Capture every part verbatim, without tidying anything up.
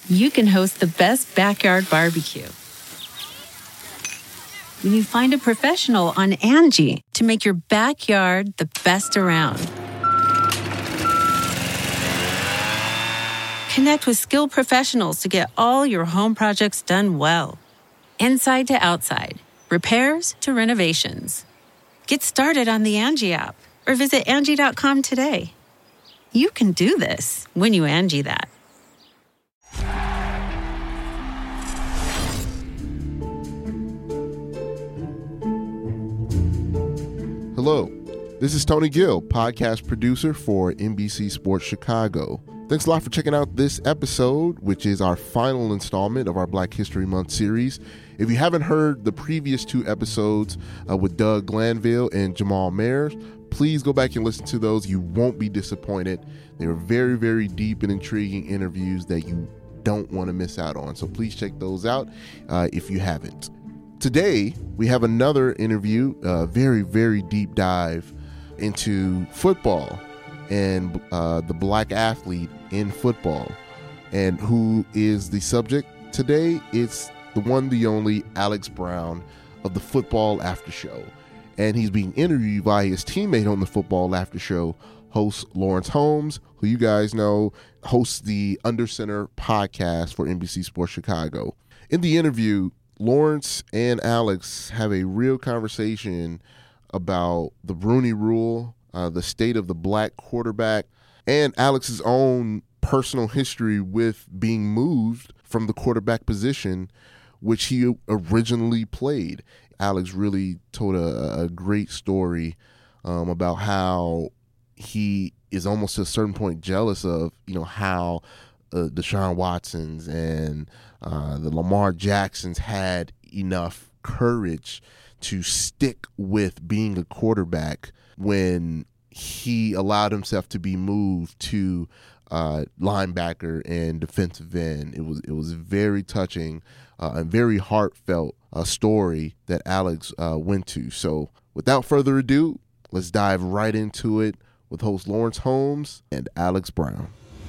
you can host the best backyard barbecue. When you find a professional on Angie to make your backyard the best around. Connect with skilled professionals to get all your home projects done well. Inside to outside, repairs to renovations. Get started on the Angie app or visit Angie dot com today. You can do this when you Angie that. Hello, this is Tony Gill, podcast producer for N B C Sports Chicago. Thanks a lot for checking out this episode, which is our final installment of our Black History Month series. If you haven't heard the previous two episodes uh, with Doug Glanville and Jamal Mayers, please go back and listen to those. You won't be disappointed. They were very, very deep and intriguing interviews that you don't want to miss out on. So please check those out uh, if you haven't. Today, we have another interview, a very, very deep dive into football and uh, the black athlete in football. And who is the subject today? It's the one, the only Alex Brown of the Football After Show. And he's being interviewed by his teammate on the Football After Show, host Lawrence Holmes, who you guys know hosts the Under Center podcast for N B C Sports Chicago. In the interview, Lawrence and Alex have a real conversation about the Rooney Rule, uh, the state of the black quarterback, and Alex's own personal history with being moved from the quarterback position, which he originally played. Alex really told a, a great story um, about how he is almost to a certain point jealous of, you know, how uh, Deshaun Watsons and uh, the Lamar Jacksons had enough courage to stick with being a quarterback when he allowed himself to be moved to uh, linebacker and defensive end. It was it was very touching uh, and very heartfelt uh, story that Alex uh, went to. So without further ado, let's dive right into it with host Lawrence Holmes and Alex Brown.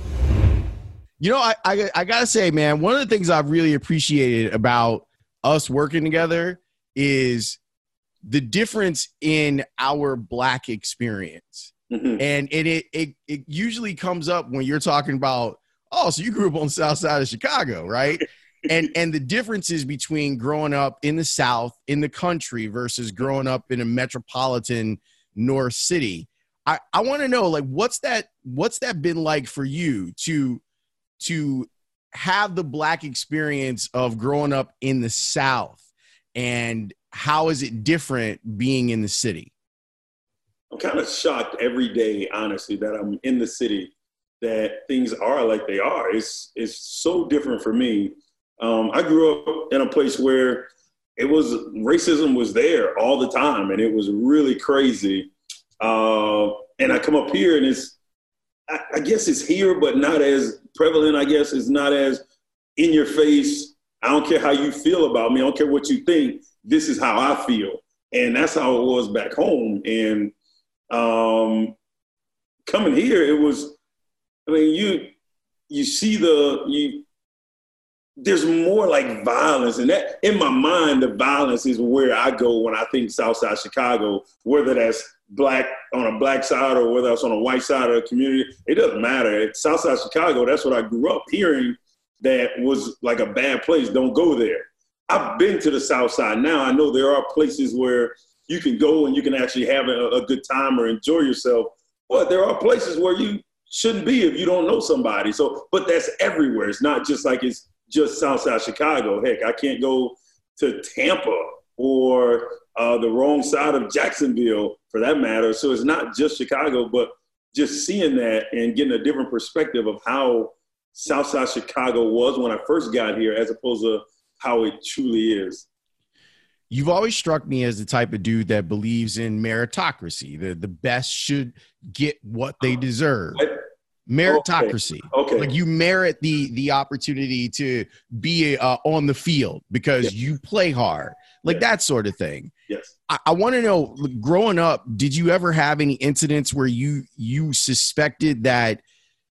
You know, I, I I gotta say, man, one of the things I've really appreciated about us working together is the difference in our black experience. Mm-hmm. And it, it it it usually comes up when you're talking about, oh, so you grew up on the south side of Chicago, right? and and the differences between growing up in the South, in the country, versus growing up in a metropolitan North City. I, I want to know, like, what's that what's that been like for you to to have the black experience of growing up in the South, and how is it different being in the city? I'm kind of shocked every day, honestly, that I'm in the city, that things are like they are. It's it's so different for me. Um, I grew up in a place where it was racism was there all the time, and it was really crazy. Uh, and I come up here, and it's I, I guess it's here, but not as prevalent. I guess it's not as in your face. I don't care how you feel about me. I don't care what you think. This is how I feel. And that's how it was back home. And um, coming here, it was, I mean, you you see the, you there's more like violence. And that, in my mind, the violence is where I go when I think Southside Chicago, whether that's black on a black side or whether that's on a white side of the community. It doesn't matter. It's Southside Chicago, that's what I grew up hearing that was like a bad place. Don't go there. I've been to the South Side now. I know there are places where you can go and you can actually have a, a good time or enjoy yourself. But there are places where you shouldn't be if you don't know somebody. So, but that's everywhere. It's not just like it's just Southside Chicago. Heck, I can't go to Tampa or uh, the wrong side of Jacksonville for that matter. So it's not just Chicago, but just seeing that and getting a different perspective of how Southside Chicago was when I first got here as opposed to how it truly is. You've always struck me as the type of dude that believes in meritocracy. The the best should get what they deserve. Meritocracy. Okay. okay. Like you merit the the opportunity to be uh, on the field because yes. you play hard. Like yes. that sort of thing. Yes. I, I want to know, growing up, did you ever have any incidents where you you suspected that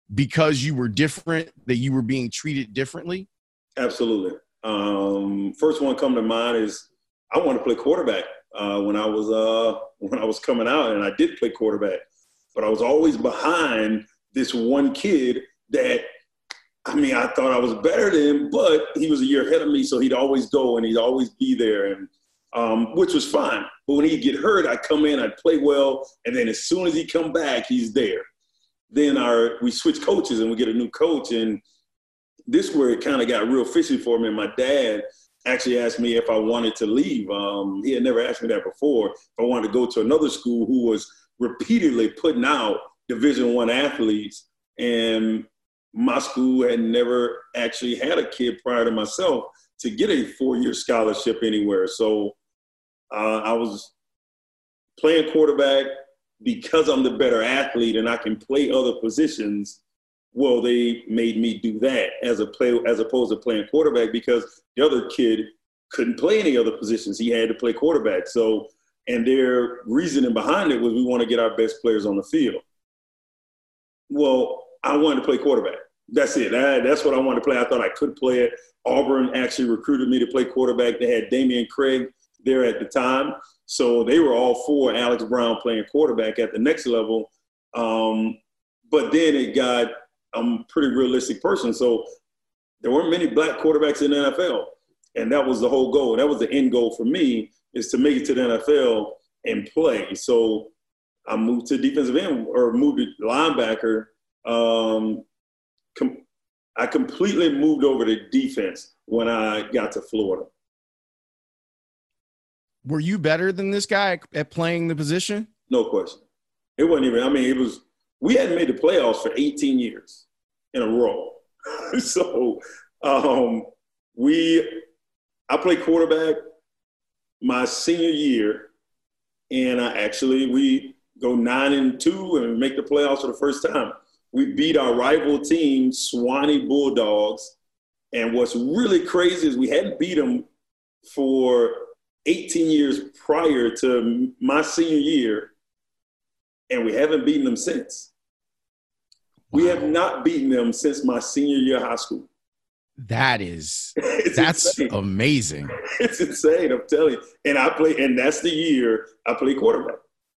because you were different, that you were being treated differently? Absolutely. Um, first one come to mind is I wanted to play quarterback uh, when I was uh, when I was coming out, and I did play quarterback, but I was always behind this one kid that, I mean, I thought I was better than him, but he was a year ahead of me, so he'd always go and he'd always be there, and um, which was fine. But when he'd get hurt, I'd come in, I'd play well, and then as soon as he come back, he's there. Then our we switch coaches and we get a new coach, and this is where it kind of got real fishy for me. And my dad actually asked me if I wanted to leave. Um, he had never asked me that before. If I wanted to go to another school who was repeatedly putting out Division One athletes, and my school had never actually had a kid prior to myself to get a four-year scholarship anywhere. So uh, I was playing quarterback because I'm the better athlete and I can play other positions. Well, they made me do that as a play, as opposed to playing quarterback, because the other kid couldn't play any other positions. He had to play quarterback. So, and their reasoning behind it was we want to get our best players on the field. Well, I wanted to play quarterback. That's it. I, that's what I wanted to play. I thought I could play it. Auburn actually recruited me to play quarterback. They had Damian Craig there at the time. So they were all for Alex Brown playing quarterback at the next level. Um, but then it got – I'm a pretty realistic person. So there weren't many black quarterbacks in the N F L. And that was the whole goal. That was the end goal for me, is to make it to the N F L and play. So I moved to defensive end, or moved to linebacker. Um, com- I completely moved over to defense when I got to Florida. Were you better than this guy at playing the position? No question. It wasn't even – I mean, it was – we hadn't made the playoffs for eighteen years in a row. so um, we – I played quarterback my senior year, and I actually – we go nine and two and make the playoffs for the first time. We beat our rival team, Swanee Bulldogs, and what's really crazy is we hadn't beat them for eighteen years prior to my senior year, and we haven't beaten them since. We have not beaten them since my senior year of high school. That is, that's insane. Amazing. It's insane, I'm telling you. And I play, and that's the year I play quarterback.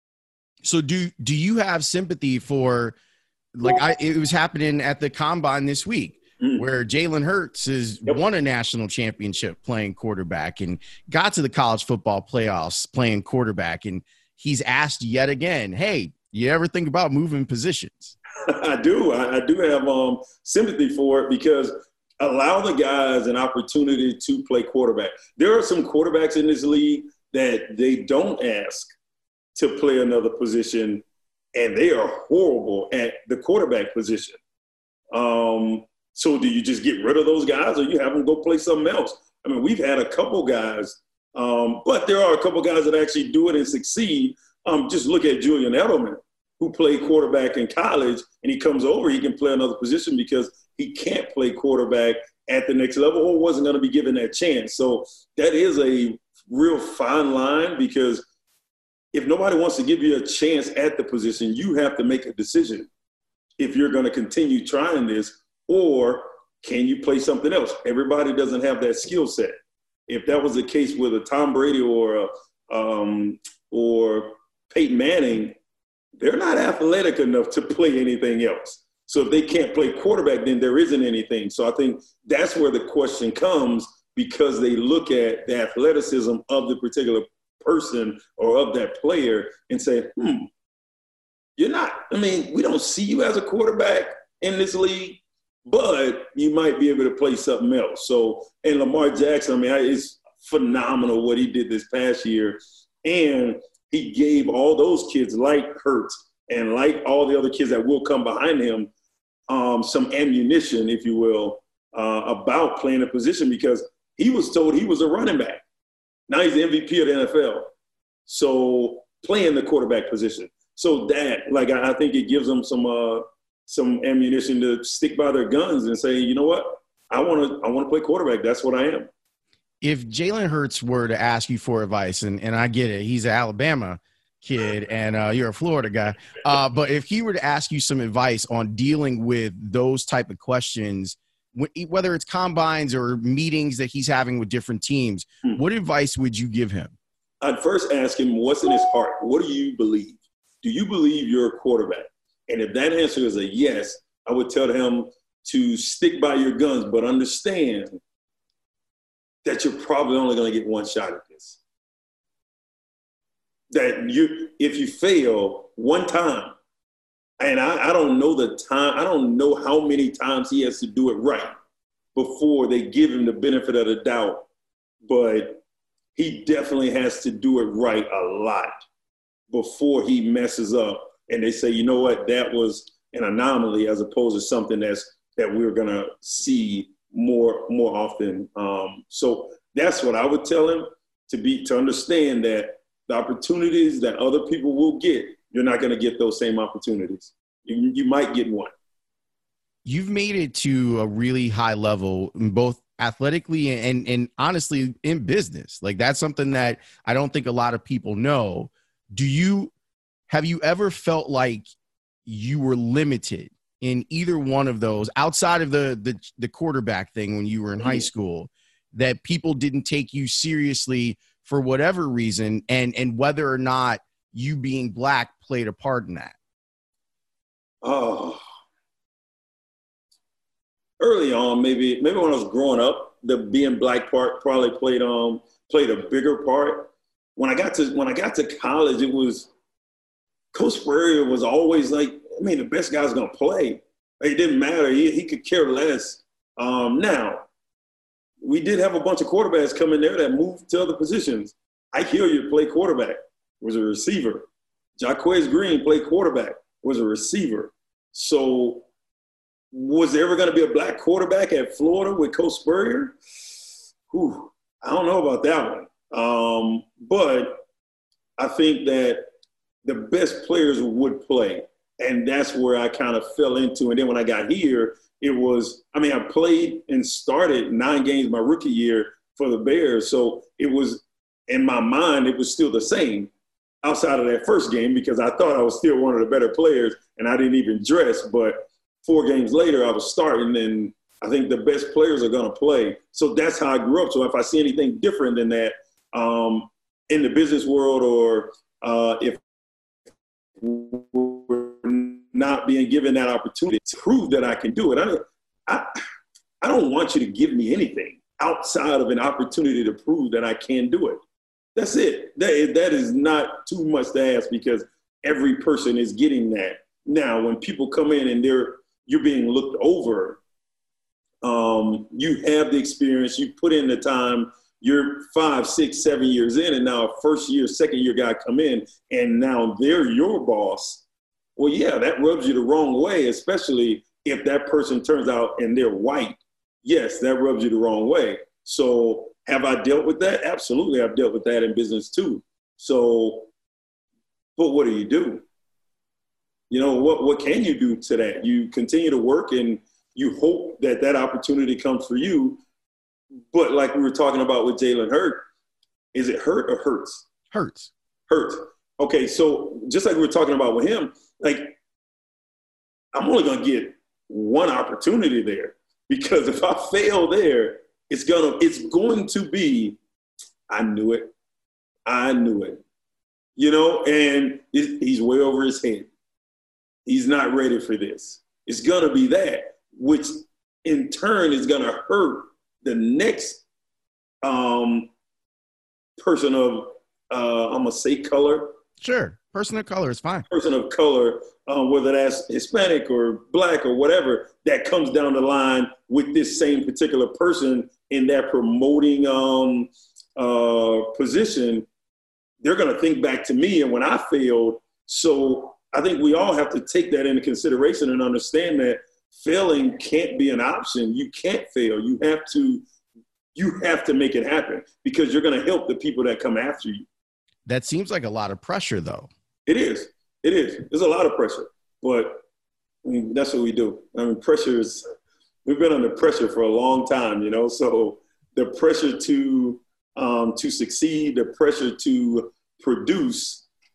So do do you have sympathy for, like, I it was happening at the combine this week, mm. where Jalen Hurts has yep. won a national championship playing quarterback and got to the college football playoffs playing quarterback, and he's asked yet again, hey, you ever think about moving positions? I do. I, I do have um, sympathy for it, because allow the guys an opportunity to play quarterback. There are some quarterbacks in this league that they don't ask to play another position, and they are horrible at the quarterback position. Um, so do you just get rid of those guys, or you have them go play something else? I mean, we've had a couple guys, um, but there are a couple guys that actually do it and succeed. Um, just look at Julian Edelman, who played quarterback in college, and he comes over, he can play another position because he can't play quarterback at the next level, or wasn't going to be given that chance. So that is a real fine line, because if nobody wants to give you a chance at the position, you have to make a decision if you're going to continue trying this, or can you play something else? Everybody doesn't have that skill set. If that was the case with a Tom Brady or a, um, or Peyton Manning, they're not athletic enough to play anything else. So if they can't play quarterback, then there isn't anything. So I think that's where the question comes, because they look at the athleticism of the particular person or of that player and say, hmm, you're not, I mean, we don't see you as a quarterback in this league, but you might be able to play something else. So, and Lamar Jackson, I mean, it's phenomenal what he did this past year. And he gave all those kids like Hurts and like all the other kids that will come behind him um, some ammunition, if you will, uh, about playing a position, because he was told he was a running back. Now he's the M V P of the N F L. So playing the quarterback position. So that, like, I, I think it gives them some uh, some ammunition to stick by their guns and say, you know what, I want to I want to play quarterback. That's what I am. If Jalen Hurts were to ask you for advice, and, and I get it, he's at Alabama, kid, and uh, you're a Florida guy. Uh, but if he were to ask you some advice on dealing with those type of questions, whether it's combines or meetings that he's having with different teams, hmm. what advice would you give him? I'd first ask him, what's in his heart? What do you believe? Do you believe you're a quarterback? And if that answer is a yes, I would tell him to stick by your guns, but understand that you're probably only going to get one shot at this. That you, if you fail one time, and I, I don't know the time, I don't know how many times he has to do it right before they give him the benefit of the doubt, but he definitely has to do it right a lot before he messes up. And they say, you know what, that was an anomaly as opposed to something that's that we're going to see more more often. Um, so that's what I would tell him, to be to understand that the opportunities that other people will get, you're not going to get those same opportunities. You, you might get one. You've made it to a really high level, both athletically and, and honestly in business. Like, that's something that I don't think a lot of people know. Do you, have you ever felt like you were limited in either one of those, outside of the, the, the quarterback thing when you were in high school, that people didn't take you seriously for whatever reason, and, and whether or not you being black played a part in that? Oh, early on, maybe maybe when I was growing up, the being black part probably played um played a bigger part. When I got to when I got to college, it was Coach Spurrier was always like, I mean, the best guy's gonna play. It didn't matter. He he could care less. Um, now, we did have a bunch of quarterbacks come in there that moved to other positions. Ike Hilliard played quarterback, was a receiver. Jaquez Green played quarterback, was a receiver. So was there ever going to be a black quarterback at Florida with Coach Spurrier? Whew, I don't know about that one. Um, but I think that the best players would play. And that's where I kind of fell into. And then when I got here, it was, I mean, I played and started nine games my rookie year for the Bears. So it was, in my mind, it was still the same outside of that first game, because I thought I was still one of the better players and I didn't even dress. But four games later, I was starting, and I think the best players are going to play. So that's how I grew up. So if I see anything different than that um, in the business world, or uh, if we're not being given that opportunity to prove that I can do it, I don't, I, I don't want you to give me anything outside of an opportunity to prove that I can do it. That's it. That is, that is not too much to ask, because every person is getting that. Now, when people come in and they're you're being looked over, um, you have the experience, you put in the time, you're five, six, seven years in, and now a first year, second year guy come in, and now they're your boss. Well, yeah, that rubs you the wrong way, especially if that person turns out and they're white. Yes, that rubs you the wrong way. So have I dealt with that? Absolutely, I've dealt with that in business too. So, but what do you do? You know, what, what can you do to that? You continue to work and you hope that that opportunity comes for you. But like we were talking about with Jalen Hurts, is it hurt or hurts? Hurts. Hurts. Okay, so just like we were talking about with him, like, I'm only going to get one opportunity there, because if I fail there, it's gonna it's going to be, I knew it. I knew it. You know, and it, he's way over his head. He's not ready for this. It's going to be that, which in turn is going to hurt the next um, person of, uh, I'm going to say color. Sure. Person of color is fine. Person of color, um, whether that's Hispanic or black or whatever, that comes down the line with this same particular person in that promoting um, uh, position. They're going to think back to me and when I failed. So I think we all have to take that into consideration and understand that failing can't be an option. You can't fail. You have to, you have to make it happen, because you're going to help the people that come after you. That seems like a lot of pressure, though. It is. It is. There's a lot of pressure, but I mean, that's what we do. I mean, pressure is, we've been under pressure for a long time, you know, so the pressure to, um, to succeed, the pressure to produce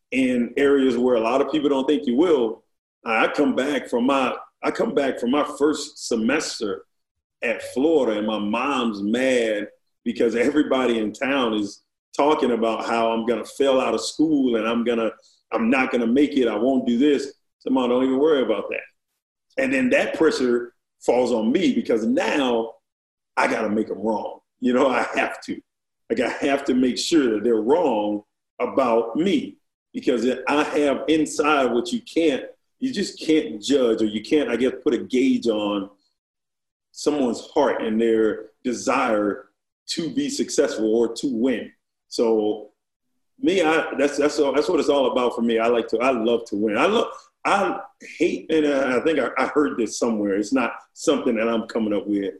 in areas where a lot of people don't think you will. I come back from my I come back from my first semester at Florida, and my mom's mad because everybody in town is talking about how I'm gonna fail out of school and I'm gonna I'm not gonna make it. I won't do this. So, Mom, don't even worry about that. And then that pressure falls on me because now I gotta make them wrong. You know, I have to. Like I have to make sure that they're wrong about me because I have inside what you can't. You just can't judge, or you can't, I guess, put a gauge on someone's heart and their desire to be successful or to win. So me, I that's that's that's what it's all about for me. I like to, I love to win. I love, I hate, and I think I, I heard this somewhere. It's not something that I'm coming up with.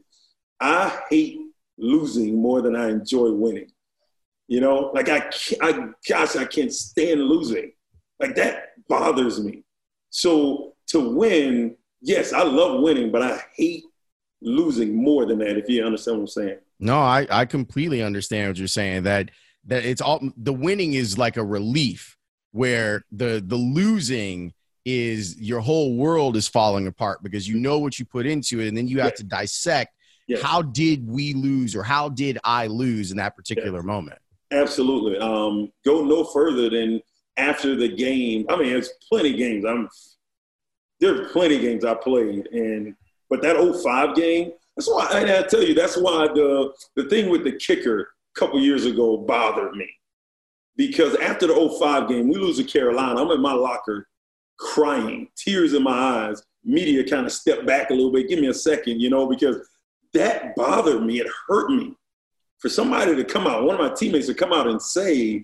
I hate losing more than I enjoy winning. You know, like I, I gosh, I can't stand losing. Like that bothers me. So to win, yes, I love winning, but I hate losing more than that, if you understand what I'm saying. No, I, I completely understand what you're saying, that that it's all the winning is like a relief, where the the losing is your whole world is falling apart because you know what you put into it, and then you have yes. to dissect yes. how did we lose or how did I lose in that particular yes. moment. Absolutely. Um, go no further than after the game. I mean, there's plenty of games. I'm there's plenty of games I played, and but that oh five game, that's why and I tell you, that's why the the thing with the kicker a couple years ago bothered me. Because after the oh five game, we lose to Carolina. I'm in my locker crying, tears in my eyes. Media kind of stepped back a little bit. Give me a second, you know, because that bothered me. It hurt me. For somebody to come out, one of my teammates to come out and say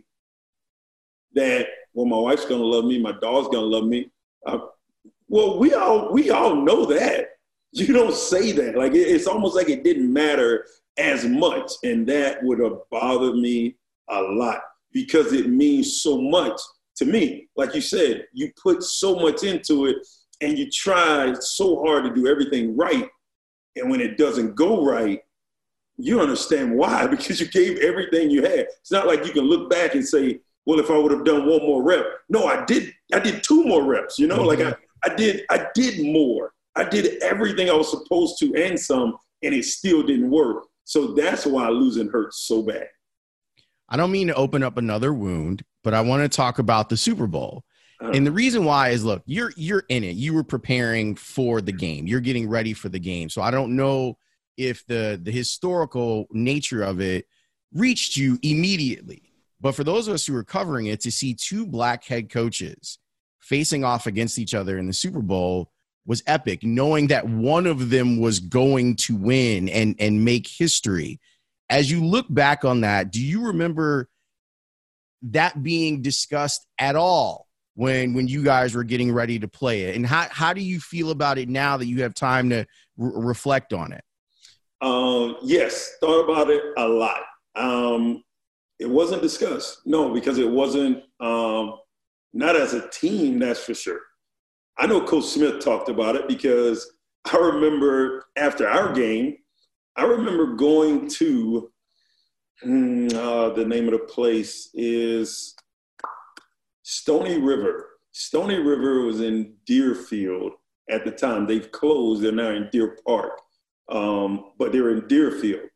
that, well, my wife's going to love me, my dog's going to love me. Uh, well, we all we all know that. You don't say that. Like, it, it's almost like it didn't matter as much. And that would have bothered me a lot because it means so much to me. Like you said, you put so much into it and you try so hard to do everything right. And when it doesn't go right, you understand why, because you gave everything you had. It's not like you can look back and say, well, if I would have done one more rep. No, I did. I did two more reps, you know, mm-hmm. like I, I did, I did more. I did everything I was supposed to and some, and it still didn't work. So that's why losing hurts so bad. I don't mean to open up another wound, but I want to talk about the Super Bowl. Uh, and the reason why is, look, you're you're in it. You were preparing for the game. You're getting ready for the game. So I don't know if the the historical nature of it reached you immediately. But for those of us who are covering it, to see two black head coaches facing off against each other in the Super Bowl was epic, knowing that one of them was going to win and, and make history. As you look back on that, do you remember that being discussed at all when when you guys were getting ready to play it? And how, how do you feel about it now that you have time to re- reflect on it? Um, yes, thought about it a lot. Um, it wasn't discussed. No, because it wasn't, um, not as a team, that's for sure. I know Coach Smith talked about it because I remember after our game, I remember going to, uh, the name of the place is Stony River. Stony River was in Deerfield at the time. They've closed. They're now in Deer Park. Um, but they're in Deerfield.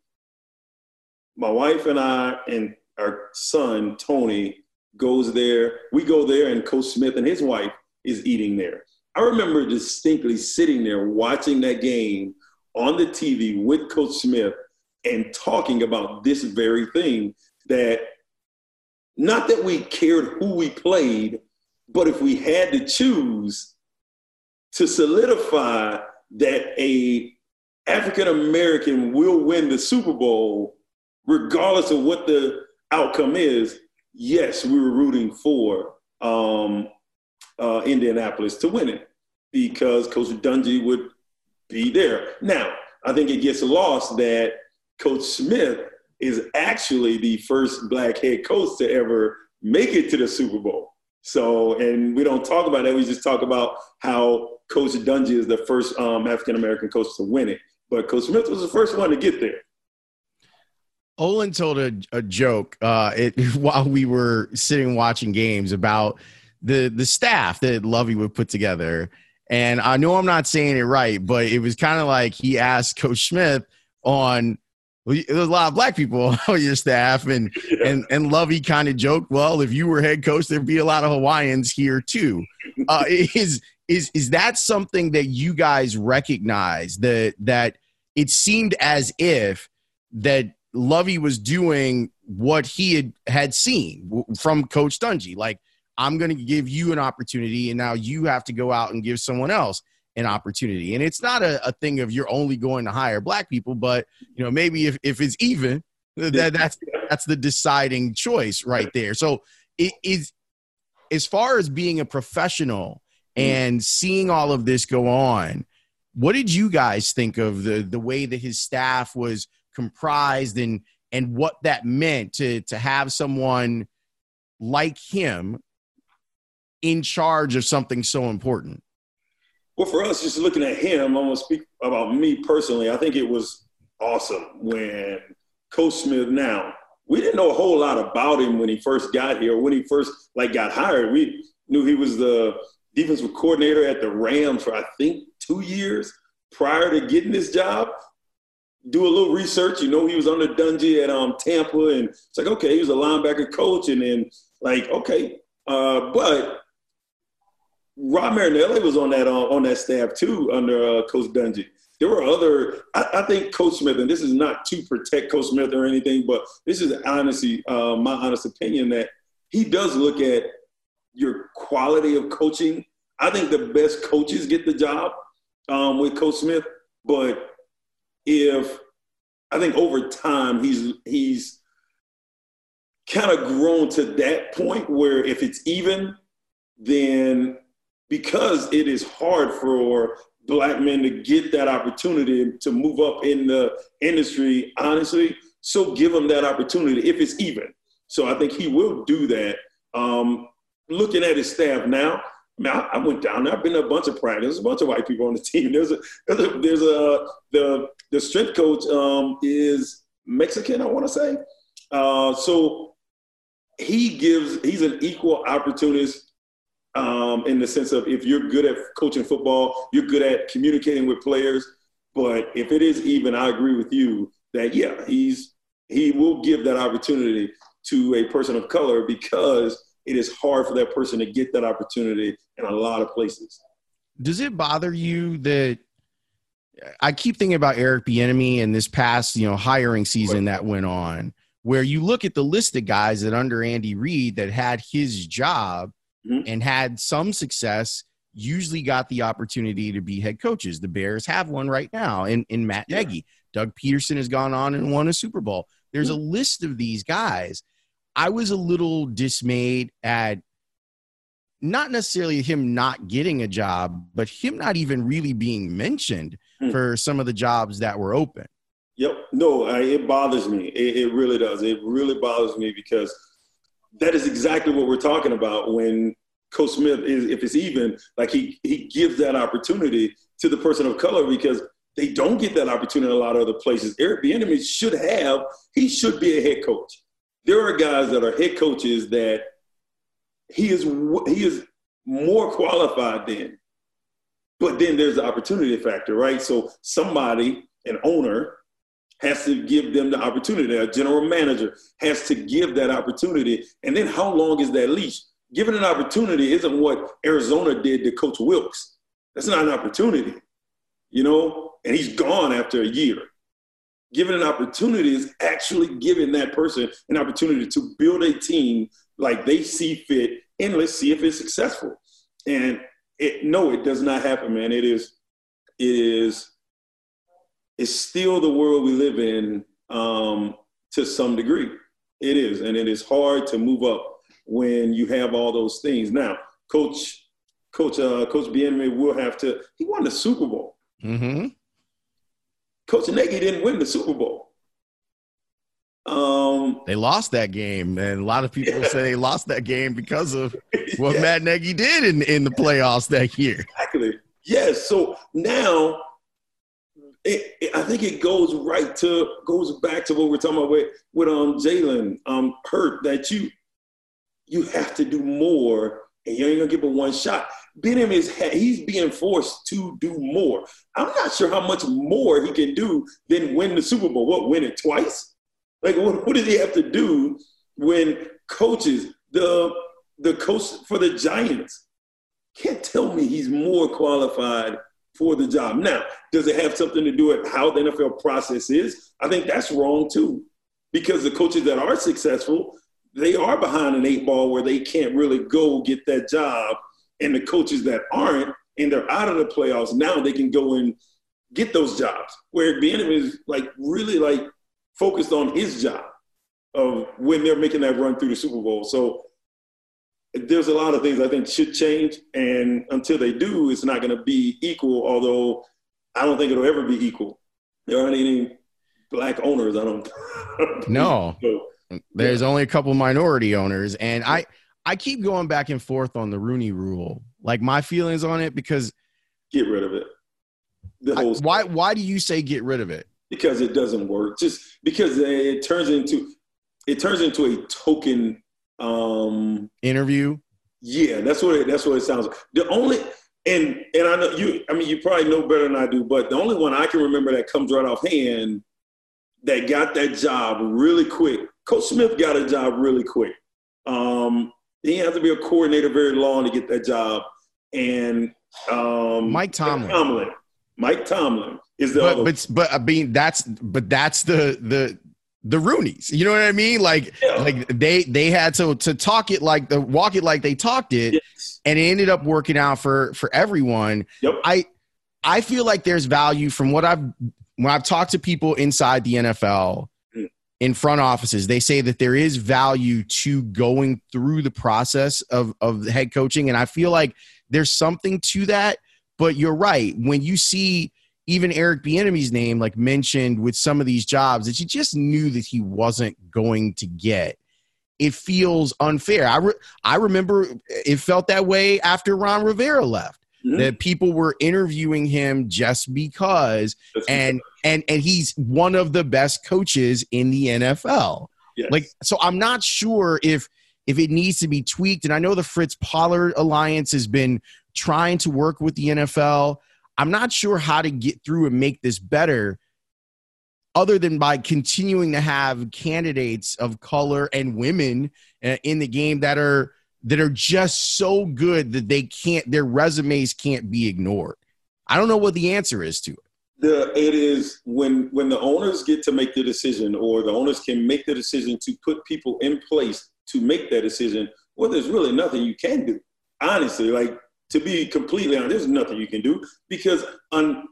My wife and I and our son, Tony, goes there. We go there, and Coach Smith and his wife is eating there. I remember distinctly sitting there watching that game on the T V with Coach Smith and talking about this very thing, that not that we cared who we played, but if we had to choose to solidify that a African-American will win the Super Bowl, regardless of what the outcome is, yes, we were rooting for um, uh, Indianapolis to win it because Coach Dungy would be there. Now, I think it gets lost that Coach Smith is actually the first black head coach to ever make it to the Super Bowl. So, and we don't talk about that. We just talk about how Coach Dungy is the first um, African-American coach to win it. But Coach Smith was the first one to get there. Olin told a, a joke uh, it, while we were sitting watching games about the the staff that Lovie would put together. And I know I'm not saying it right, but it was kind of like he asked Coach Smith on, well, there's a lot of black people on your staff, and Yeah. and and Lovie kind of joked, well, if you were head coach, there'd be a lot of Hawaiians here too. Uh, is is is that something that you guys recognize, that that it seemed as if that Lovie was doing what he had had seen from Coach Dungy, like, I'm going to give you an opportunity, and now you have to go out and give someone else an opportunity. And it's not a, a thing of you're only going to hire black people, but, you know, maybe if, if it's even, that that's, that's the deciding choice right there. So it is, as far as being a professional and seeing all of this go on, what did you guys think of the, the way that his staff was comprised, and, and what that meant to, to have someone like him in charge of something so important? Well, for us, just looking at him, I'm going to speak about me personally. I think it was awesome when Coach Smith, now, we didn't know a whole lot about him when he first got here, when he first, like, got hired. We knew he was the defensive coordinator at the Rams for, I think, two years prior to getting this job. Do a little research. You know, he was under Dungy at um, Tampa, and it's like, okay, he was a linebacker coach, and then, like, okay. Uh, but Rob Marinelli was on that uh, on that staff too under uh, Coach Dungy. There were other. I, I think Coach Smith, and this is not to protect Coach Smith or anything, but this is honestly uh, my honest opinion, that he does look at your quality of coaching. I think the best coaches get the job um, with Coach Smith, but if I think over time he's he's kind of grown to that point where if it's even, then because it is hard for black men to get that opportunity to move up in the industry, honestly, so give them that opportunity if it's even. So I think he will do that. Um, looking at his staff now, I mean, I, I went down there. I've been to a bunch of practice. There's a bunch of white people on the team. There's a, there's a, there's a the the strength coach um, is Mexican, I want to say. Uh, so he gives. He's an equal opportunist. Um, in the sense of, if you're good at coaching football, you're good at communicating with players. But if it is even, I agree with you that, yeah, he's he will give that opportunity to a person of color, because it is hard for that person to get that opportunity in a lot of places. Does it bother you that I keep thinking about Eric Bieniemy and this past, you know, hiring season that went on, where you look at the list of guys that under Andy Reid that had his job, mm-hmm. and had some success, usually got the opportunity to be head coaches. The Bears have one right now in, in Matt yeah. Nagy. Doug Peterson has gone on and won a Super Bowl. There's mm-hmm. a list of these guys. I was a little dismayed at not necessarily him not getting a job, but him not even really being mentioned mm-hmm. for some of the jobs that were open. Yep. No, I, it bothers me. It, it really does. It really bothers me, because that is exactly what we're talking about when Coach Smith is, if it's even, like he he gives that opportunity to the person of color, because they don't get that opportunity in a lot of other places. Eric Bieniemy should have, he should be a head coach. There are guys that are head coaches that he is he is more qualified than, but then there's the opportunity factor, right? So somebody, an owner, has to give them the opportunity. A general manager has to give that opportunity. And then how long is that leash? Giving an opportunity isn't what Arizona did to Coach Wilkes. That's not an opportunity, you know? And he's gone after a year. Giving an opportunity is actually giving that person an opportunity to build a team like they see fit, and let's see if it's successful. And it, no, it does not happen, man. It is, it is, it's still the world we live in um, to some degree. It is, and it is hard to move up when you have all those things. Now, Coach Coach uh, Coach Bieniemy will have to – he won the Super Bowl. Mm-hmm. Coach Nagy didn't win the Super Bowl. Um, they lost that game, and a lot of people yeah. say they lost that game because of what yeah. Matt Nagy did in, in the playoffs that year. Exactly. Yes, so now – It, it, I think it goes right to goes back to what we're talking about with with um Jalen um Hurt, that you you have to do more and you ain't gonna give him one shot. Benham is he's being forced to do more. I'm not sure how much more he can do than win the Super Bowl. What, win it twice? Like, what, what does he have to do when coaches, the the coach for the Giants, can't tell me he's more qualified for the job? Now, does it have something to do with how the N F L process is? I think that's wrong too, because the coaches that are successful, they are behind an eight ball where they can't really go get that job. And the coaches that aren't, and they're out of the playoffs, now they can go and get those jobs. Where Benham is like really like focused on his job of when they're making that run through the Super Bowl. So there's a lot of things I think should change. And until they do, it's not going to be equal, although I don't think it'll ever be equal. There aren't any black owners, I don't No. So, There's yeah. only a couple minority owners. And I, I keep going back and forth on the Rooney Rule, like my feelings on it, because Get rid of it. The I, whole why why do you say get rid of it? Because it doesn't work. Just because it turns into it turns into a token. Um, Interview. yeah, that's what it, that's what it sounds like. The only and and I know you. I mean, you probably know better than I do, but the only one I can remember that comes right off hand that got that job really quick. Coach Smith got a job really quick. Um, he didn't have to be a coordinator very long to get that job. And um, Mike Tomlin. Mike Tomlin. Mike Tomlin is the But other. but but I mean that's but that's the the the Rooneys. You know what I mean? Like Yeah. like they they had to to talk it like the walk it like they talked it, Yes. and it ended up working out for for everyone. Yep. I I feel like there's value from what I've when I've talked to people inside the N F L Mm. in front offices. They say that there is value to going through the process of of the head coaching, and I feel like there's something to that. But you're right. When you see even Eric Bieniemy's name like mentioned with some of these jobs that you just knew that he wasn't going to get, it feels unfair. I re- I remember it felt that way after Ron Rivera left. Mhm. That people were interviewing him just because, That's and and and he's one of the best coaches in the N F L. yes. Like, so I'm not sure if if it needs to be tweaked. And I know the Fritz Pollard Alliance has been trying to work with the N F L. I'm not sure how to get through and make this better other than by continuing to have candidates of color and women uh, in the game that are that are just so good that they can't, their resumes can't be ignored. I don't know what the answer is to it. The, it is when when the owners get to make the decision, or the owners can make the decision to put people in place to make that decision. Well, there's really nothing you can do. Honestly, like, to be completely honest, there's nothing you can do, because on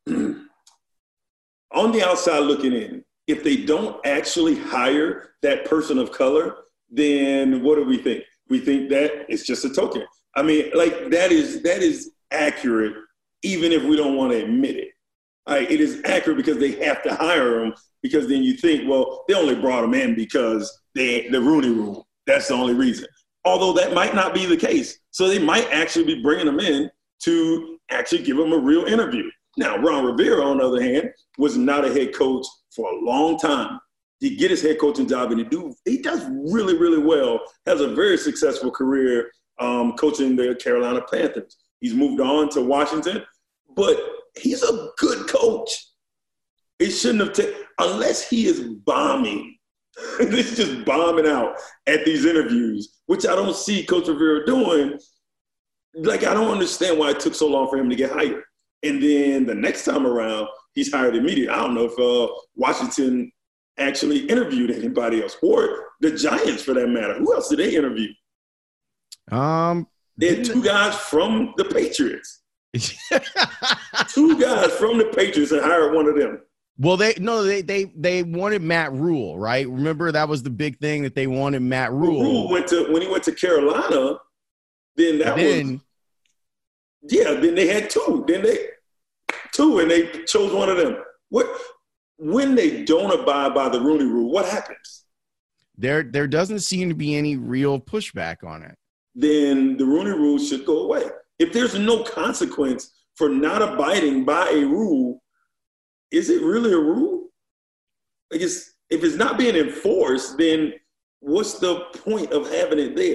on the outside looking in, if they don't actually hire that person of color, then what do we think? We think that it's just a token. I mean, like, that is that is accurate, even if we don't want to admit it. Right? It is accurate because they have to hire them, because then you think, well, they only brought them in because they the Rooney Rule. That's the only reason. Although that might not be the case. So they might actually be bringing them in to actually give them a real interview. Now, Ron Rivera, on the other hand, was not a head coach for a long time. He get his head coaching job, and he do he does really, really well. Has a very successful career um, coaching the Carolina Panthers. He's moved on to Washington, but he's a good coach. It shouldn't have taken, unless he is bombing. It's just bombing out at these interviews, which I don't see Coach Rivera doing. Like, I don't understand why it took so long for him to get hired. And then the next time around, he's hired immediately. I don't know if uh, Washington actually interviewed anybody else, or the Giants for that matter. Who else did they interview? Um, They had two guys from the Patriots. Two guys from the Patriots, and hired one of them. well, they no, they they they wanted Matt Rule, right? Remember that was the big thing, that they wanted Matt Rule. Rule went to when he went to Carolina. Then that then, was yeah. Then they had two. Then they two, and they chose one of them. What when they don't abide by the Rooney Rule? What happens? there there doesn't seem to be any real pushback on it. Then the Rooney Rule should go away. If there's no consequence for not abiding by a rule, is it really a rule? Like, it's, if it's not being enforced, then what's the point of having it there?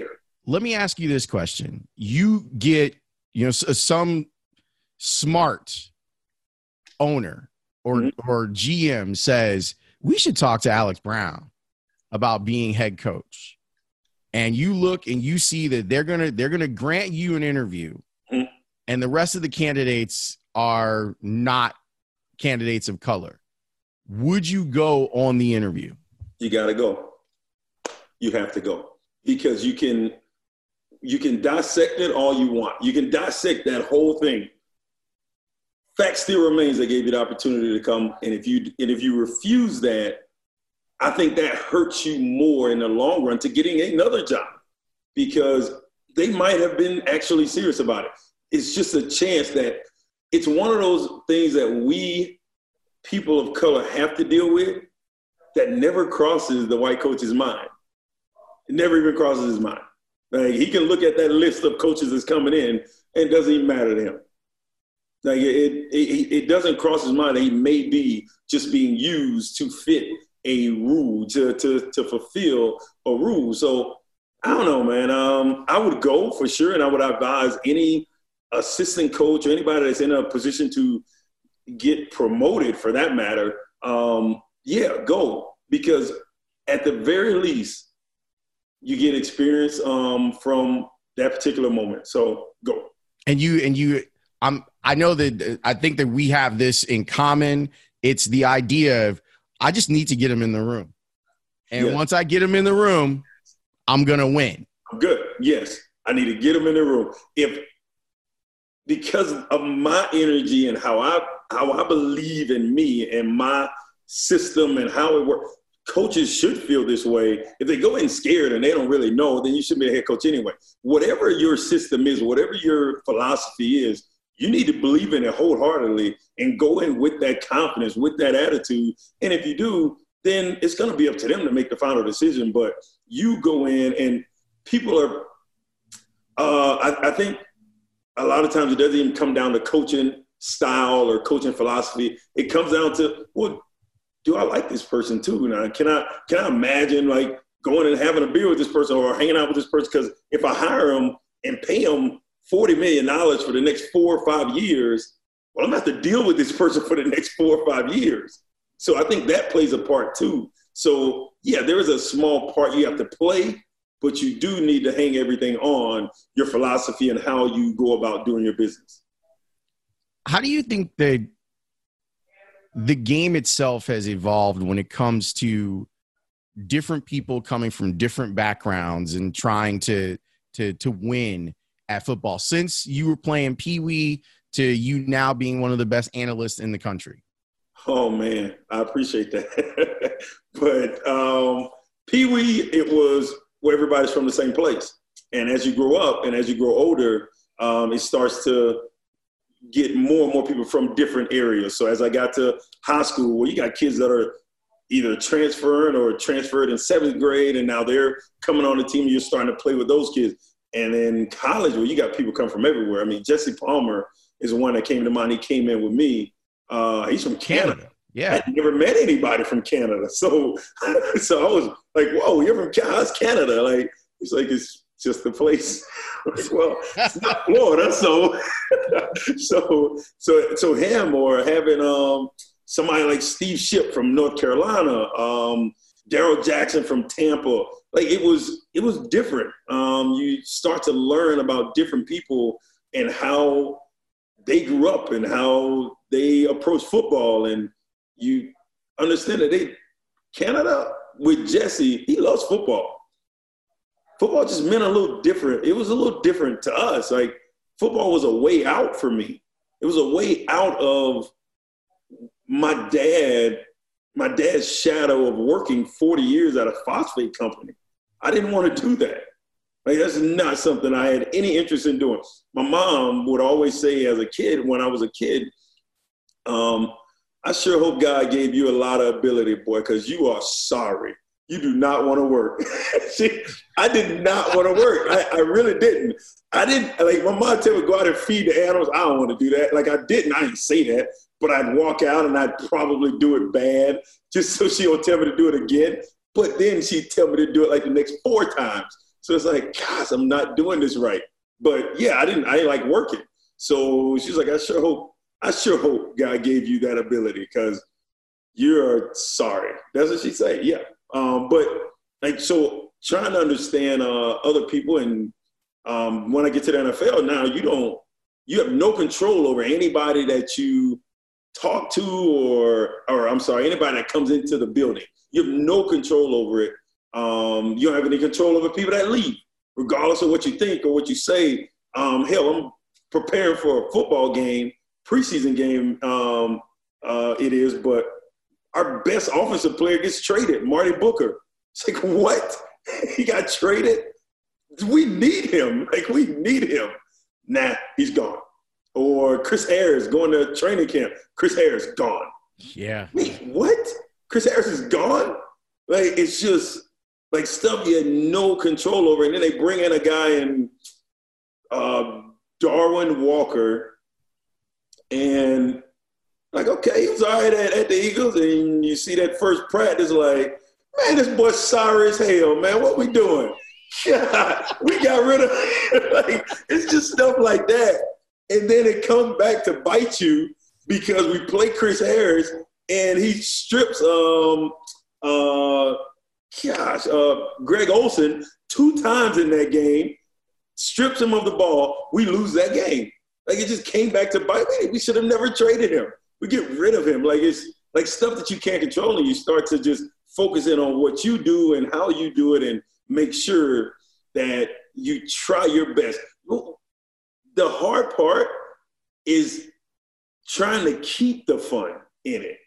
let me ask you this question. You get, you know, some smart owner or, mm-hmm. or G M says, we should talk to Alex Brown about being head coach. And you look and you see that they're going to, they're going to grant you an interview, mm-hmm. and the rest of the candidates are not candidates of color. Would you go on the interview? You got to go. You have to go, because you can, you can dissect it all you want. You can dissect that whole thing. Fact still remains, they gave you the opportunity to come. And if you, and if you refuse that, I think that hurts you more in the long run to getting another job, because they might have been actually serious about it. It's just a chance that it's one of those things that we people of color have to deal with that never crosses the white coach's mind. It never even crosses his mind. Like, he can look at that list of coaches that's coming in, and it doesn't even matter to him. Like, it, it, it doesn't cross his mind that he may be just being used to fit a rule, to, to, to fulfill a rule. So I don't know, man. Um, I would go for sure, and I would advise any assistant coach or anybody that's in a position to get promoted, for that matter, um, yeah, go. Because at the very least, you get experience um, from that particular moment. So go. And you, and you, I'm, I know that I think that we have this in common. It's the idea of, I just need to get him in the room. And yeah. once I get him in the room, I'm going to win. Good. Yes. I need to get him in the room. If, because of my energy and how I, how I believe in me and my system and how it works, coaches should feel this way. If they go in scared and they don't really know, then you should be a head coach anyway. Whatever your system is, whatever your philosophy is, you need to believe in it wholeheartedly and go in with that confidence, with that attitude. And if you do, then it's going to be up to them to make the final decision. But you go in, and people are uh, – I, I think a lot of times it doesn't even come down to coaching style or coaching philosophy. It comes down to, well, do I like this person too? Now, can I can I imagine like going and having a beer with this person or hanging out with this person? Because if I hire them and pay them forty million dollars for the next four or five years, well, I'm going to have to deal with this person for the next four or five years. So I think that plays a part too. So, yeah, there is a small part you have to play, but you do need to hang everything on your philosophy and how you go about doing your business. How do you think that the game itself has evolved when it comes to different people coming from different backgrounds and trying to to to win at football, since you were playing Pee Wee to you now being one of the best analysts in the country? Oh man, I appreciate that. But um, Pee Wee, it was where everybody's from the same place. And as you grow up and as you grow older, um, it starts to get more and more people from different areas. So as I got to high school, well, you got kids that are either transferring or transferred in seventh grade, and now they're coming on the team and you're starting to play with those kids. And then college, well, you got people come from everywhere. I mean, Jesse Palmer is one that came to mind. He came in with me. Uh, he's from Canada. Canada. Yeah. I never met anybody from Canada. So, so I was like, whoa, you're from Canada? How's Canada? Like, he's like, it's just the place. Like, well, it's not Florida. So, so, so, so him or having um, somebody like Steve Shipp from North Carolina, um, Daryl Jackson from Tampa. Like, it was, it was different. Um, you start to learn about different people and how they grew up and how they approach football. And you understand that they, Canada with Jesse, he loves football. Football just meant a little different. It was a little different to us. Like, football was a way out for me. It was a way out of my dad, my dad's shadow of working forty years at a phosphate company. I didn't want to do that. Like, that's not something I had any interest in doing. My mom would always say as a kid, when I was a kid, um, I sure hope God gave you a lot of ability, boy, because you are sorry. You do not want to work. See, I did not want to work. I, I really didn't. I didn't, like, my mom tell me to go out and feed the animals. I don't want to do that. Like, I didn't. I didn't say that. But I'd walk out and I'd probably do it bad just so she don't tell me to do it again. But then she'd tell me to do it like the next four times. So it's like, gosh, I'm not doing this right. But yeah, I didn't, I didn't like working. So she's like, I sure hope, I sure hope God gave you that ability because you're sorry. That's what she said. Yeah. Um, but like, so trying to understand uh, other people. And um, when I get to the N F L now, you don't, you have no control over anybody that you talk to or, or I'm sorry, anybody that comes into the building. You have no control over it. Um, you don't have any control over people that leave, regardless of what you think or what you say. Um, hell, I'm preparing for a football game, preseason game um, uh, it is, but our best offensive player gets traded, Marty Booker. It's like, what? He got traded? We need him. Like, we need him. Nah, he's gone. Or Chris Harris going to training camp. Chris Harris, gone. Yeah. Wait, what? Chris Harris is gone? Like, it's just, like, stuff you had no control over. And then they bring in a guy in uh, Darwin Walker. And, like, okay, he was all right at, at the Eagles. And you see that first practice, like, man, this boy's sorry as hell, man. What we doing? God, we got rid of him. Like, it's just stuff like that. And then it comes back to bite you because we play Chris Harris and he strips, um, uh, gosh, uh, Greg Olsen two times in that game, strips him of the ball. We lose that game. Like, it just came back to bite. We, we should have never traded him. We get rid of him. Like, it's like stuff that you can't control, and you start to just focus in on what you do and how you do it and make sure that you try your best. The hard part is trying to keep the fun in it.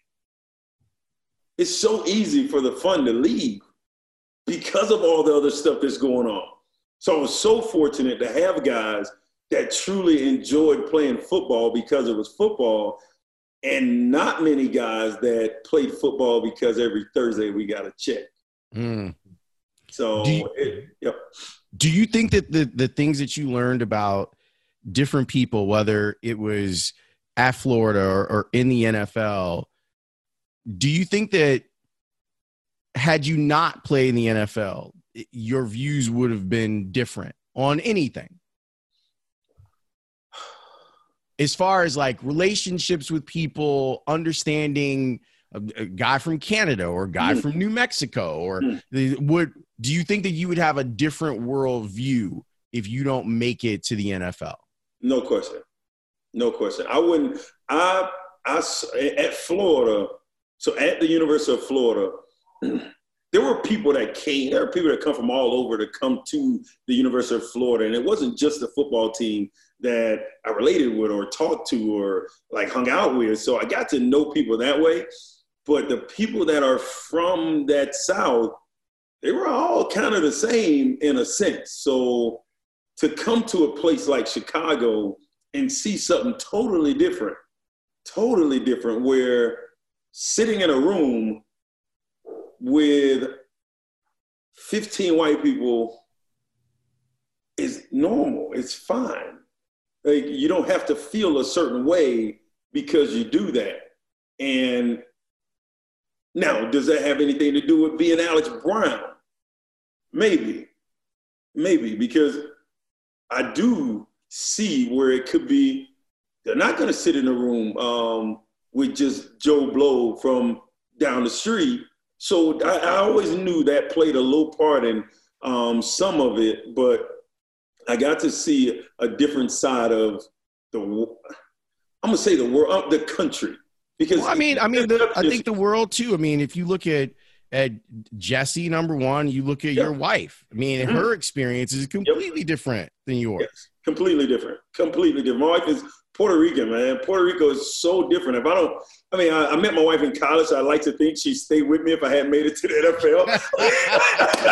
It's so easy for the fun to leave because of all the other stuff that's going on. So I was so fortunate to have guys that truly enjoyed playing football because it was football, and not many guys that played football because every Thursday we got a check. Mm. So, do you, it, yep. do you think that the, the things that you learned about different people, whether it was at Florida or, or in the N F L, do you think that had you not played in the N F L, your views would have been different on anything? As far as like relationships with people, understanding a, a guy from Canada or a guy mm. from New Mexico, or mm. the, would, do you think that you would have a different world view if you don't make it to the N F L? No question. No question. I wouldn't, I, I, at Florida, so at the University of Florida, there were people that came, there were people that come from all over to come to the University of Florida. And it wasn't just the football team that I related with or talked to or like hung out with. So I got to know people that way. But the people that are from that South, they were all kind of the same in a sense. So to come to a place like Chicago and see something totally different, totally different, where sitting in a room with fifteen white people is normal. It's fine. Like, you don't have to feel a certain way because you do that. And now, does that have anything to do with being Alex Brown? Maybe. Maybe, because I do see where it could be, they're not going to sit in a room um, with just Joe Blow from down the street. So I, I always knew that played a little part in um, some of it, but I got to see a different side of the, I'm going to say the world, the country. Because well, I mean, I mean, the, I think the world too. I mean, if you look at, at Jesse, number one, you look at yep. your wife. I mean, mm-hmm. her experience is completely yep. different than yours. Yes. Completely different. Completely different. My wife is Puerto Rican, man. Puerto Rico is so different. If I don't, I mean, I, I met my wife in college. So I like to think she'd stay with me if I hadn't made it to the N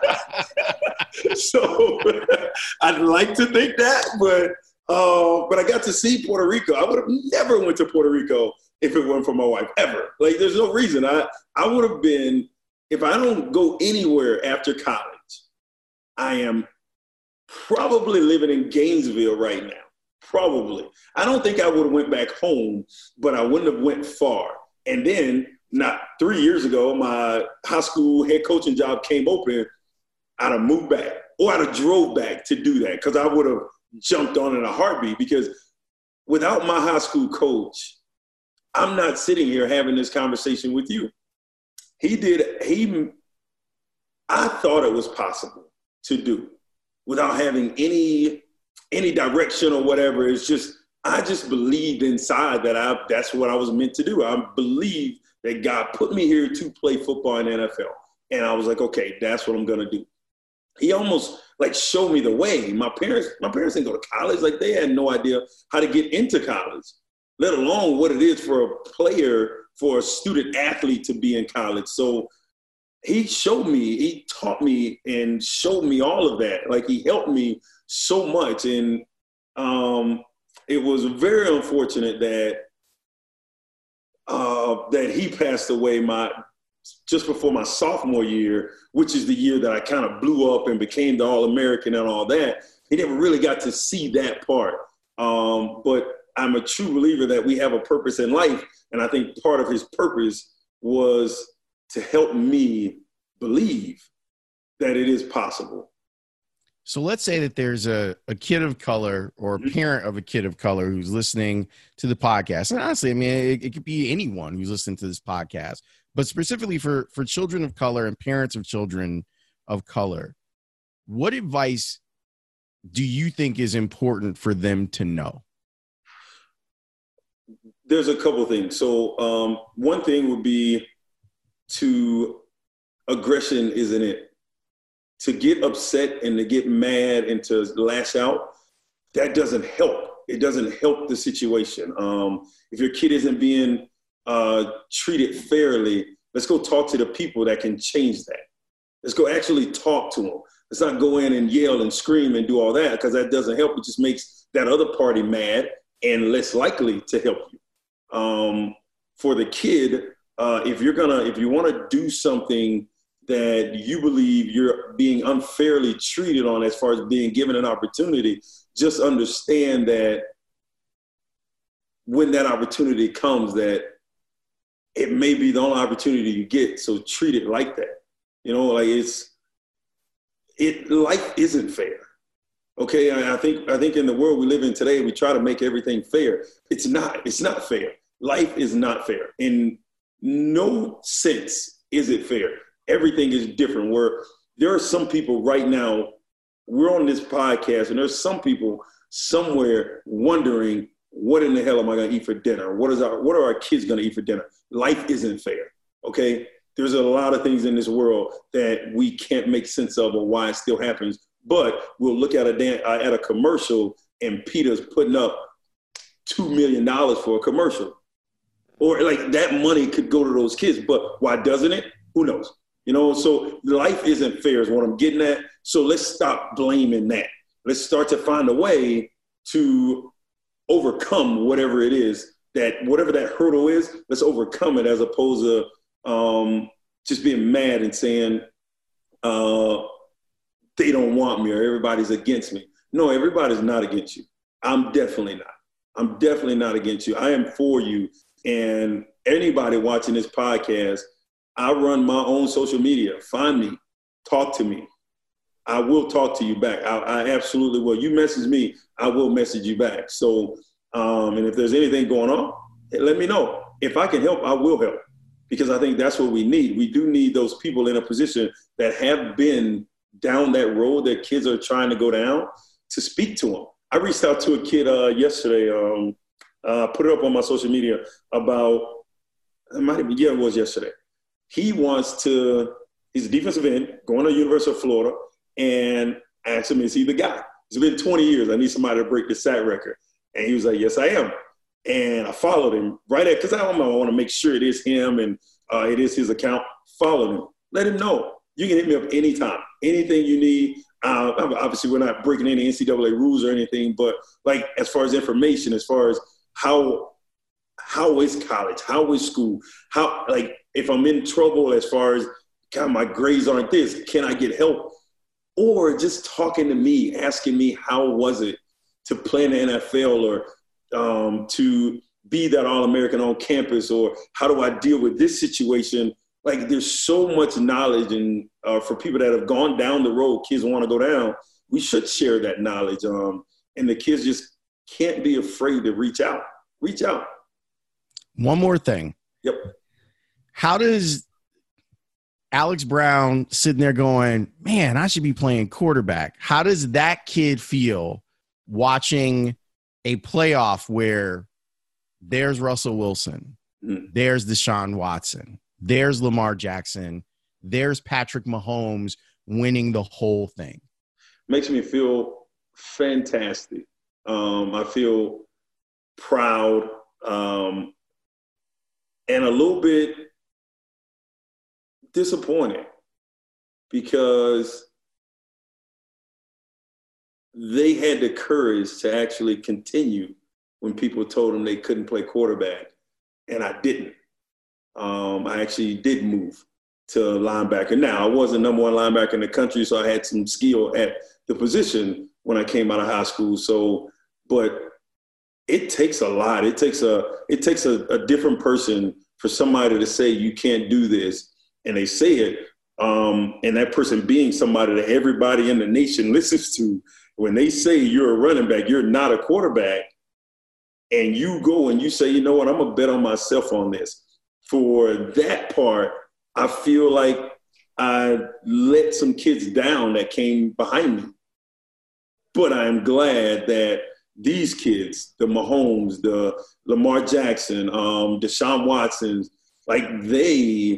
F L. So I'd like to think that, but uh, but I got to see Puerto Rico. I would have never went to Puerto Rico if it weren't for my wife, ever. Like, there's no reason. I, I would have been, if I don't go anywhere after college, I am probably living in Gainesville right now. Probably. I don't think I would have went back home, but I wouldn't have went far. And then, not three years ago, my high school head coaching job came open. I'd have moved back. or I'd have drove back to do that because I would have jumped on in a heartbeat because without my high school coach, I'm not sitting here having this conversation with you. He did, he, I thought it was possible to do without having any, any direction or whatever. It's just, I just believed inside that I, that's what I was meant to do. I believed that God put me here to play football in the N F L. And I was like, okay, that's what I'm going to do. He almost like showed me the way. My parents, my parents didn't go to college. Like they had no idea how to get into college, let alone what it is for a player, for a student athlete to be in college. So he showed me, he taught me and showed me all of that. Like he helped me so much. And um, it was very unfortunate that uh, that he passed away my just before my sophomore year, which is the year that I kind of blew up and became the All-American and all that. He never really got to see that part. Um, but I'm a true believer that we have a purpose in life. And I think part of his purpose was to help me believe that it is possible. So let's say that there's a, a kid of color or a parent of a kid of color who's listening to the podcast. And honestly, I mean, it, it could be anyone who's listening to this podcast, but specifically for, for children of color and parents of children of color. What advice do you think is important for them to know? There's a couple things. So um, one thing would be to aggression isn't it. To get upset and to get mad and to lash out, that doesn't help. It doesn't help the situation. Um, if your kid isn't being uh, treated fairly, let's go talk to the people that can change that. Let's go actually talk to them. Let's not go in and yell and scream and do all that because that doesn't help. It just makes that other party mad and less likely to help you. Um, for the kid, uh, if you're gonna, if you want to do something that you believe you're being unfairly treated on as far as being given an opportunity, just understand that when that opportunity comes, that it may be the only opportunity you get. So treat it like that. You know, like it's, it, life isn't fair. Okay. I, I think, I think in the world we live in today, we try to make everything fair. It's not, it's not fair. Life is not fair. In no sense is it fair. Everything is different. Where there are some people right now, we're on this podcast, and there's some people somewhere wondering, what in the hell am I going to eat for dinner? What is our, what are our kids going to eat for dinner? Life isn't fair. Okay. There's a lot of things in this world that we can't make sense of or why it still happens. But we'll look at a dan- at a commercial and Peter's putting up two million dollars for a commercial, or like that money could go to those kids. But why doesn't it? Who knows? You know, so life isn't fair is what I'm getting at. So let's stop blaming that. Let's start to find a way to overcome whatever it is, that whatever that hurdle is, let's overcome it as opposed to um, just being mad and saying uh, they don't want me or everybody's against me. No, everybody's not against you. I'm definitely not. I'm definitely not against you. I am for you. And anybody watching this podcast, I run my own social media. Find me, talk to me. I will talk to you back. I, I absolutely will. You message me, I will message you back. So, um, and if there's anything going on, let me know. If I can help, I will help, because I think that's what we need. We do need those people in a position that have been down that road that kids are trying to go down to speak to them. I reached out to a kid uh, yesterday, um, uh, put it up on my social media about, it might have been, yeah, it was yesterday. He wants to, he's a defensive end, going to the University of Florida, and I asked him, is he the guy? It's been twenty years. I need somebody to break the sack record. And he was like, yes, I am. And I followed him right at, because I don't know, I want to make sure it is him and uh, it is his account. Followed him. Let him know. You can hit me up anytime. Anything you need. Uh, obviously, we're not breaking any N C double A rules or anything, but like as far as information, as far as how how is college, how is school, how, like, if I'm in trouble as far as, God, my grades aren't this, can I get help? Or just talking to me, asking me, how was it to play in the N F L, or um, to be that All-American on campus, or how do I deal with this situation like there's so much knowledge, and uh, for people that have gone down the road, kids want to go down, we should share that knowledge. Um, and the kids just can't be afraid to reach out. Reach out. One more thing. Yep. How does Alex Brown sitting there going, man, I should be playing quarterback? How does that kid feel watching a playoff where there's Russell Wilson, mm. there's Deshaun Watson, there's Lamar Jackson, there's Patrick Mahomes winning the whole thing? Makes me feel fantastic. Um, I feel proud um, and a little bit disappointed because they had the courage to actually continue when people told them they couldn't play quarterback, and I didn't. Um, I actually did move to linebacker. Now, I wasn't number one linebacker in the country, so I had some skill at the position when I came out of high school. So, but it takes a lot. It takes a it takes a, a different person for somebody to say you can't do this, and they say it, um, and that person being somebody that everybody in the nation listens to. When they say you're a running back, you're not a quarterback, and you go and you say, you know what, I'm gonna bet on myself on this. For that part, I feel like I let some kids down that came behind me. But I'm glad that these kids, the Mahomes, the Lamar Jackson, um, Deshaun Watson, like they,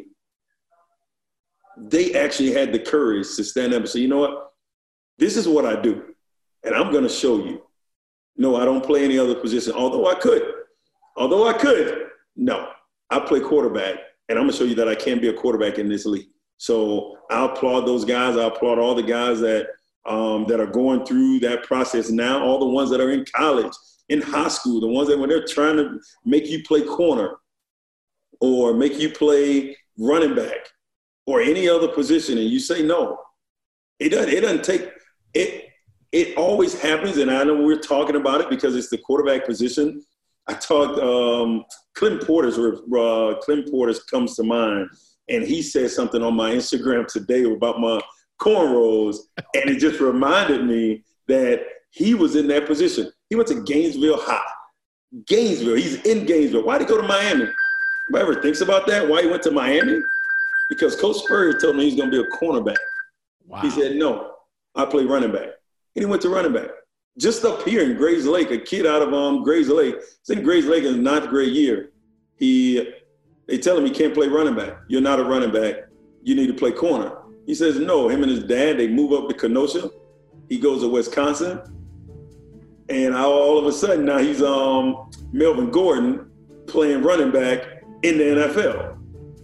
they actually had the courage to stand up and say, you know what, this is what I do, and I'm going to show you. No, I don't play any other position, although I could. Although I could, no, I play quarterback, and I'm going to show you that I can be a quarterback in this league. So I applaud those guys. I applaud all the guys that um, that are going through that process now, all the ones that are in college, in high school, the ones that when they're trying to make you play corner or make you play running back or any other position, and you say no. It doesn't, it doesn't take – it. It always happens, and I know we're talking about it because it's the quarterback position. I talked um, – Clem Porter's, uh, Clem Porter's comes to mind, and he said something on my Instagram today about my cornrows, and it just reminded me that he was in that position. He went to Gainesville High. Gainesville, he's in Gainesville. Why did he go to Miami? Anybody ever thinks about that, why he went to Miami? Because Coach Spurrier told me he's going to be a cornerback. Wow. He said, no, I play running back. And he went to running back. Just up here in Grays Lake, a kid out of um, Grays Lake, he's in Grays Lake in his ninth grade year. He, they tell him he can't play running back. You're not a running back. You need to play corner. He says no. Him and his dad, they move up to Kenosha. He goes to Wisconsin. And all of a sudden now he's um, Melvin Gordon playing running back in the N F L.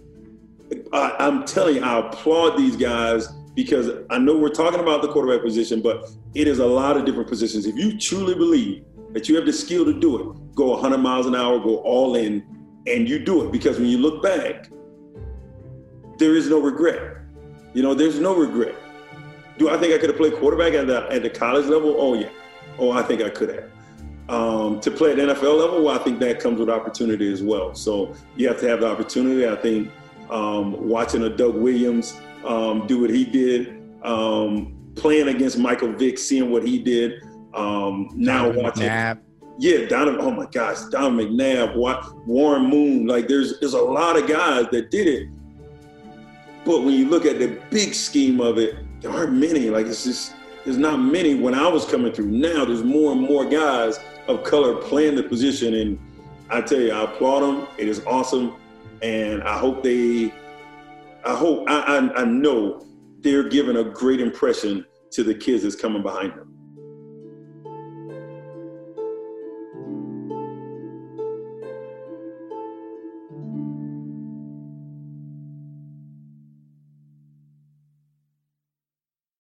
I, I'm telling you, I applaud these guys because I know we're talking about the quarterback position, but it is a lot of different positions. If you truly believe that you have the skill to do it, go one hundred miles an hour, go all in, and you do it. Because when you look back, there is no regret. You know, there's no regret. Do I think I could have played quarterback at the, at the college level? Oh, yeah. Oh, I think I could have. Um, to play at the N F L level, well, I think that comes with opportunity as well. So you have to have the opportunity. I think um, watching a Doug Williams um, do what he did, um, playing against Michael Vick, seeing what he did, um, now Donovan watching. McNabb. Yeah, Donovan, oh my gosh, Donovan McNabb, Warren Moon. Like there's, there's a lot of guys that did it. But when you look at the big scheme of it, there aren't many. Like it's just, there's not many. When I was coming through, now there's more and more guys of color playing the position. And I tell you, I applaud them. It is awesome. And I hope they, I hope, I, I, I know they're giving a great impression to the kids that's coming behind them.